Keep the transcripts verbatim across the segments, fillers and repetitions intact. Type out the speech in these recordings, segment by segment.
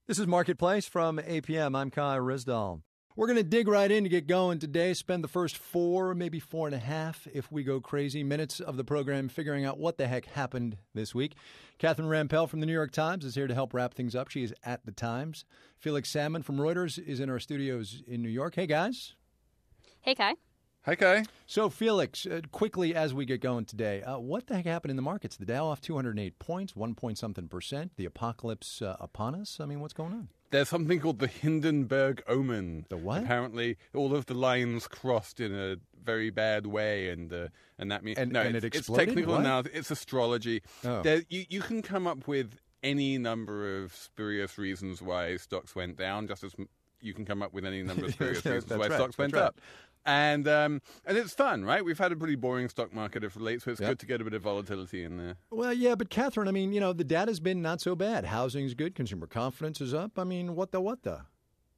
This is Marketplace from A P M. I'm Kai Rizdal. We're going to dig right in to get going today. Spend the first four, maybe four and a half, if we go crazy, minutes of the program figuring out what the heck happened this week. Catherine Rampell from the New York Times is here to help wrap things up. She is at the Times. Felix Salmon from Reuters is in our studios in New York. Hey, guys. Hey, Kai. Hi, Kai. So, Felix, uh, quickly as we get going today, uh, what the heck happened in the markets? The Dow off two hundred eight points, one point something percent. The apocalypse uh, upon us? I mean, what's going on? There's something called the Hindenburg omen. The what? Apparently, all of the lines crossed in a very bad way, and uh, and that means and, no, and it's, it it's exploded? technical What? analysis. It's astrology. Oh. There, you you can come up with any number of spurious reasons why stocks went down, just as m- you can come up with any number of spurious That's reasons why right. stocks went That's right. up. And um, and it's fun, right? We've had a pretty boring stock market of late, so it's Yep. good to get a bit of volatility in there. Well, yeah, but Catherine, I mean, you know, the data's been not so bad. Housing's good. Consumer confidence is up. I mean, what the, what the? Uh,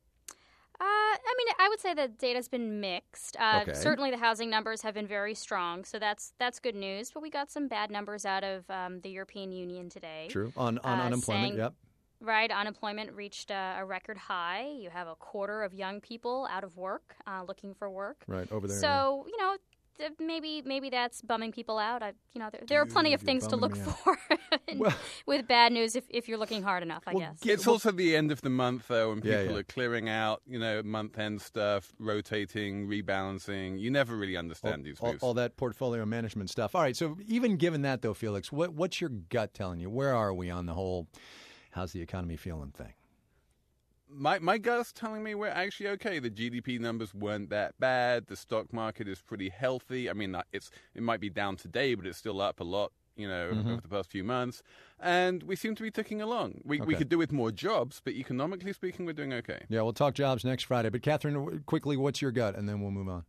I mean, I would say the data's been mixed. Uh, Okay. Certainly, the housing numbers have been very strong, so that's that's good news. But we got some bad numbers out of um, the European Union today. True. On, on Uh, unemployment, saying- yep. Right, unemployment reached uh, a record high. You have a quarter of young people out of work, uh, looking for work. Right, over there. So you know, th- maybe maybe that's bumming people out. I, you know, there, there are plenty of You're things to bumming look me out. for in- Well- with bad news if, if you're looking hard enough. I Well, guess. Yeah, It's well- also the end of the month, though, and Yeah, people yeah. are clearing out, you know, month-end stuff, rotating, rebalancing. You never really understand all, these all, moves. all that portfolio management stuff. All right, so even given that, though, Felix, what, what's your gut telling you? Where are we on the whole how's the economy feeling thing? My my gut's telling me we're actually okay. The G D P numbers weren't that bad. The stock market is pretty healthy. I mean, it's it might be down today, but it's still up a lot, you know, Mhm. over the past few months. And we seem to be ticking along. We we Okay. could do with more jobs, but economically speaking, we're doing okay. Yeah, we'll talk jobs next Friday. But, Catherine, w- quickly, what's your gut? And then we'll move on.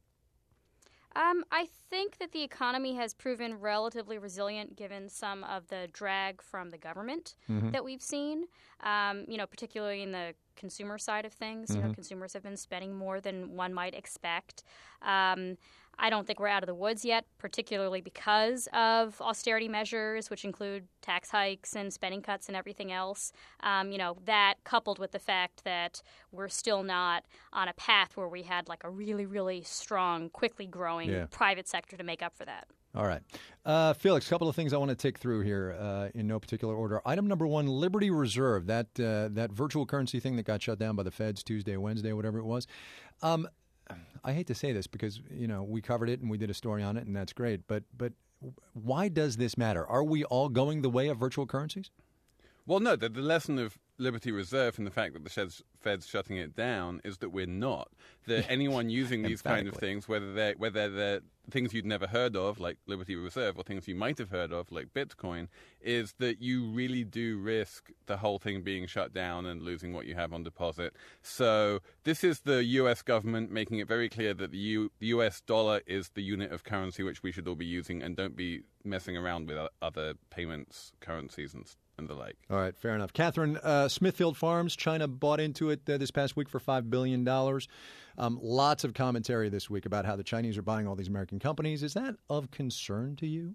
Um, I think that the economy has proven relatively resilient given some of the drag from the government Mhm. that we've seen, um, you know, particularly in the consumer side of things. You know, Mhm. consumers have been spending more than one might expect. Um, I don't think we're out of the woods yet, particularly because of austerity measures, which include tax hikes and spending cuts and everything else. Um, you know, that coupled with the fact that we're still not on a path where we had like a really, really strong, quickly growing Yeah. private sector to make up for that. All right. Uh, Felix, a couple of things I want to tick through here uh, in no particular order. Item number one, Liberty Reserve, that uh, that virtual currency thing that got shut down by the Feds Tuesday, Wednesday, whatever it was. Um, I hate to say this because, you know, we covered it and we did a story on it, and that's great. But but why does this matter? Are we all going the way of virtual currencies? Well, no, the, the lesson of Liberty Reserve and the fact that the Fed's, Fed's shutting it down is that we're not. That anyone using these kind of Emphatically. things, whether they're, whether they're things you'd never heard of, like Liberty Reserve, or things you might have heard of, like Bitcoin, is that you really do risk the whole thing being shut down and losing what you have on deposit. So this is the U S government making it very clear that the, U, the U S dollar is the unit of currency which we should all be using, and don't be messing around with other payments, currencies, and and the like. All right, fair enough. Catherine, uh, Smithfield Farms, China bought into it uh, this past week for five billion dollars. Um, lots of commentary this week about how the Chinese are buying all these American companies. Is that of concern to you?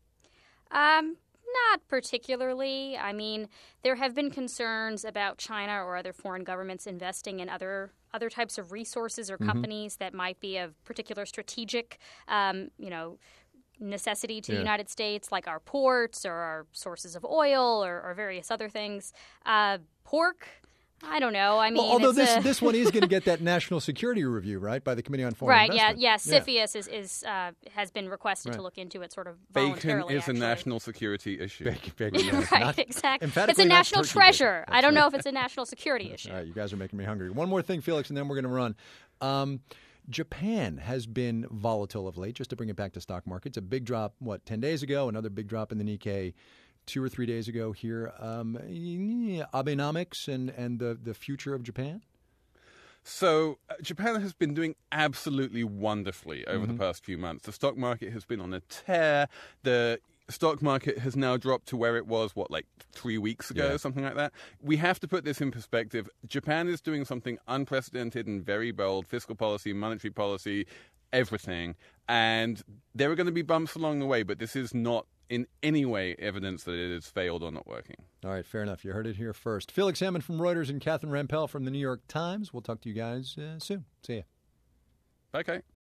Um, not particularly. I mean, there have been concerns about China or other foreign governments investing in other other types of resources or companies that might be of particular strategic, um, you know, necessity to Yeah. the United States, like our ports or our sources of oil or, or various other things. Uh, pork, I don't know. I mean, Well, although it's this a- this one is going to get that national security review, right, by the Committee on Foreign right, yeah, Investment. yeah. CFIUS is, is uh, has been requested to Right. look into it sort of Bacon voluntarily. is actually. a national security issue. Bacon, bacon, yeah, it's right, not- exactly. It's emphatically a not national turkey treasure. bacon. I don't That's know if it's a national security issue. All right, you guys are making me hungry. One more thing, Felix, and then we're going to run. Um, Japan has been volatile of late. Just to bring it back to stock markets, a big drop, what, ten days ago, another big drop in the Nikkei two or three days ago here. Um, yeah, Abenomics and, and the, the future of Japan? So uh, Japan has been doing absolutely wonderfully over Mm-hmm. the past few months. The stock market has been on a tear. The stock market has now dropped to where it was, what, like three weeks ago, Yeah. something like that. We have to put this in perspective. Japan is doing something unprecedented and very bold: fiscal policy, monetary policy, everything. And there are going to be bumps along the way, but this is not in any way evidence that it has failed or not working. All right, fair enough. You heard it here first. Felix Hammond from Reuters and Catherine Rampell from the New York Times. We'll talk to you guys uh, soon. See ya. Okay.